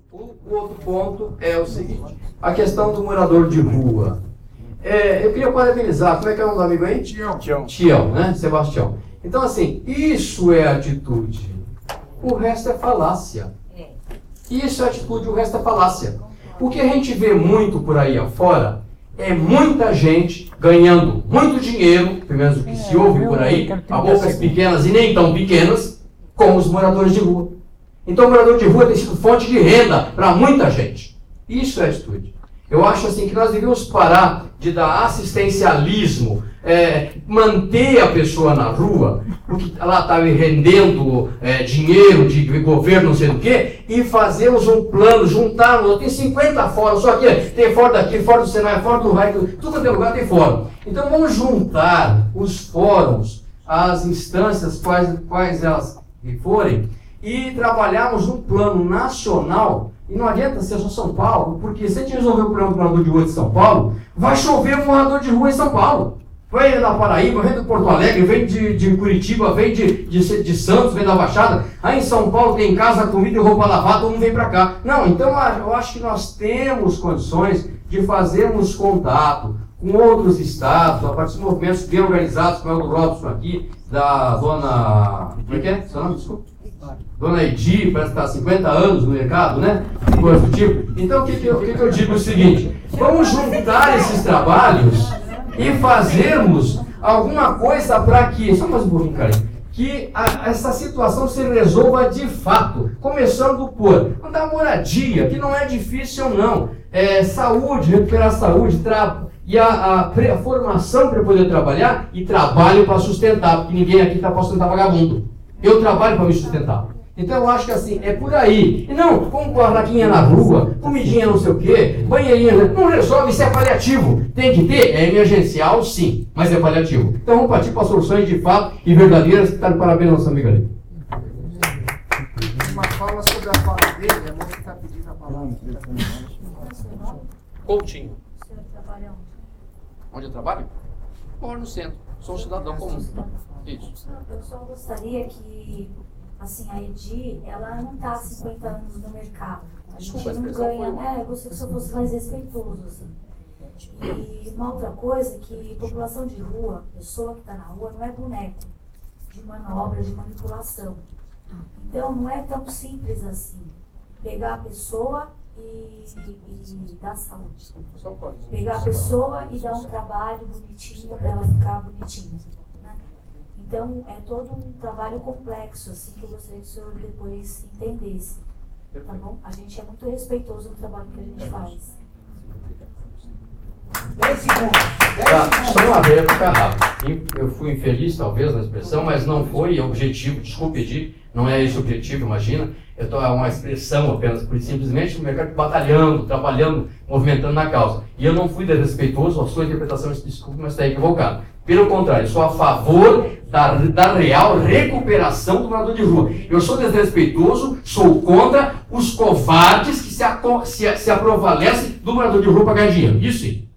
O outro ponto é o seguinte, a questão do morador de rua. Eu queria parabenizar, como é que é o nome do amigo aí? Tião, né? Sebastião. Então, assim, isso é atitude. O resto é falácia. Isso é atitude, o resto é falácia. O que a gente vê muito por aí afora é muita gente ganhando muito dinheiro, pelo menos o que se ouve por aí, a bocas pequenas e nem tão pequenas, com os moradores de rua. Então o morador de rua tem sido fonte de renda para muita gente. Isso é atitude. Eu acho assim que nós devemos parar de dar assistencialismo, manter a pessoa na rua, porque ela está rendendo dinheiro de governo, não sei do que, e fazermos um plano, juntarmos, tem 50 fóruns, só aqui, tem fórum daqui, fórum do Senado, fórum do RAI, tudo quanto é lugar tem fórum. Então vamos juntar os fóruns, as instâncias, quais elas forem, e trabalharmos um plano nacional. E não adianta ser só São Paulo, porque se a gente resolver o problema do morador de rua de São Paulo, vai chover um morador de rua em São Paulo. Vem da Paraíba, vem do Porto Alegre, vem de Curitiba, vem de Santos, vem da Baixada. Aí em São Paulo tem casa, comida e roupa lavada, todo mundo vem para cá. Não, então eu acho que nós temos condições de fazermos contato com outros estados, a partir de movimentos bem organizados, como é o do Robson aqui, da dona... Como é que é? Seu nome? Desculpa. Dona Edi, parece que está há 50 anos no mercado, né? Coisa do tipo. Então, o que eu digo é o seguinte: vamos juntar esses trabalhos e fazermos alguma coisa para que, só mais um pouquinho, cara, que essa situação se resolva de fato. Começando por da moradia, que não é difícil não. Saúde, recuperar a saúde, e a formação para poder trabalhar e trabalho para sustentar, porque ninguém aqui está para sustentar vagabundo. Eu trabalho para me sustentar. Então eu acho que assim, é por aí. E não, vamos com a raquinha na rua, comidinha não sei o quê, banheirinha, não resolve, isso é paliativo. Tem que ter? É emergencial, sim, mas é paliativo. Então vamos partir para soluções de fato e verdadeiras. Está de parabéns, nossa amiga ali. Uma fala sobre a fala dele, a moça está pedindo a palavra. Coutinho. O senhor trabalha Onde eu trabalho? Moro no centro. Sou um cidadão comum. Isso. Eu só gostaria que, assim, a Edi, ela não está há 50 anos no mercado. A gente Desculpa, não ganha, eu gostaria que o senhor fosse mais respeitoso, assim. E uma outra coisa é que população de rua, pessoa que está na rua, não é boneco de manobra, de manipulação. Então não é tão simples assim. Pegar a pessoa e dar saúde. Pegar a pessoa e dar um trabalho bonitinho para ela ficar bonitinha. Né? Então é todo um trabalho complexo, assim, que eu gostaria que o senhor depois entendesse. Tá bom? A gente é muito respeitoso no trabalho que a gente faz. 10 segundos. Só uma vez para ficar rápido. Eu fui infeliz, talvez, na expressão, mas não foi objetivo. Desculpe, Edi, não é esse o objetivo, imagina. É uma expressão apenas, por simplesmente o mercado batalhando, trabalhando, movimentando na causa. E eu não fui desrespeitoso, a sua interpretação, desculpe, mas está equivocada. Pelo contrário, sou a favor da real recuperação do morador de rua. Eu sou desrespeitoso, sou contra os covardes que se aprovalecem do morador de rua para ganhar dinheiro. Isso sim.